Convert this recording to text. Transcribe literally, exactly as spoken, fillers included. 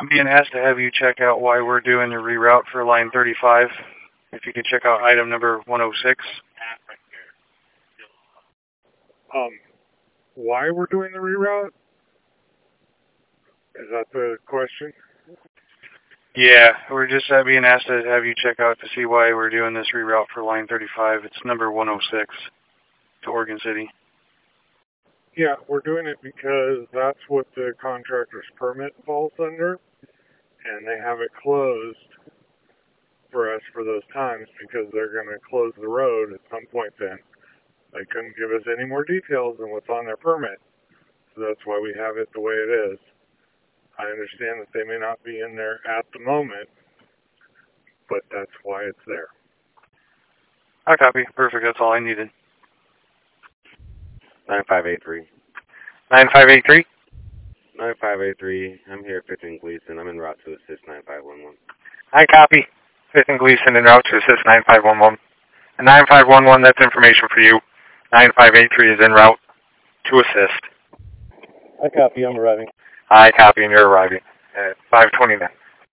I'm being asked to have you check out why we're doing the reroute for line thirty-five. If you could check out item number one oh six. Um, why we're doing the reroute? Is that the question? Yeah, we're just uh, being asked to have you check out to see why we're doing this reroute for line thirty-five. It's number one oh six to Oregon City. Yeah, we're doing it because that's what the contractor's permit falls under, and they have it closed for us for those times because they're going to close the road at some point then. They couldn't give us any more details than what's on their permit, so that's why we have it the way it is. I understand that they may not be in there at the moment, but that's why it's there. I copy. Perfect. That's all I needed. nine five eight three. nine five eight three? nine five eight three. I'm here at fifth and Gleason. I'm en route to assist nine five one one. I copy. fifth and Gleason en route to assist nine five one one. And nine five one one, that's information for you. nine five eight three is en route to assist. I copy. I'm arriving. I copy, and you're arriving at five twenty-nine.